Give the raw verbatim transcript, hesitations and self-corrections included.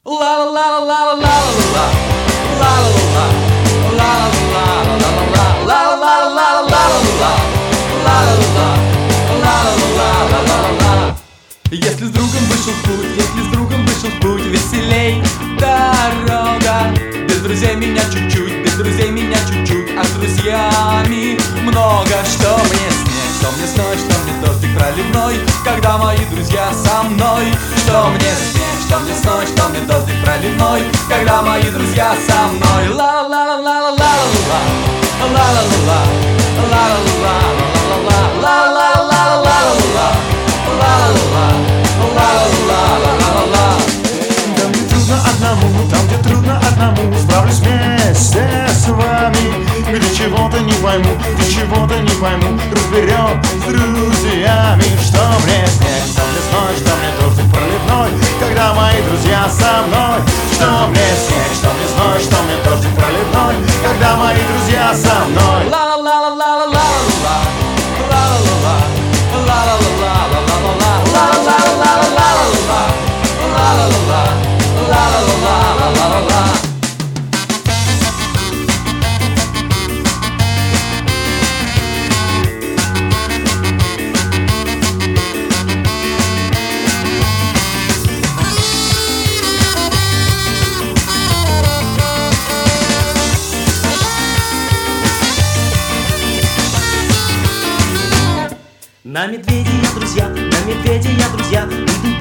Если с другом вышел в путь, если с другом вышел в путь, веселей дорога. Без друзей меня чуть-чуть, без друзей меня чуть-чуть, а с друзьями много. Что мне снег, что мне сной, что мне дождик проливной, когда мои друзья со мной. Что мне снег, что мне сной, что мне дождик проливной, когда мои друзья со мной. Ла-ла-ла-ла-ла-ла-ла-ла, ла-ла-ла-ла, ла-ла-ла-ла-ла-ла-ла-ла-ла-ла-ла. Там, где трудно одному, там, где трудно одному, справлюсь вместе с вами. Где чего-то не пойму, где чего-то не пойму, разберем с друзьями. Что мне снег, что мне сной, что мне дождик проливной, когда мои друзья со мной. Что мне снег, что мне сной, что мне дождик проливной, когда мои друзья со мной. На медведя я, друзья, на медведя я, друзья, иду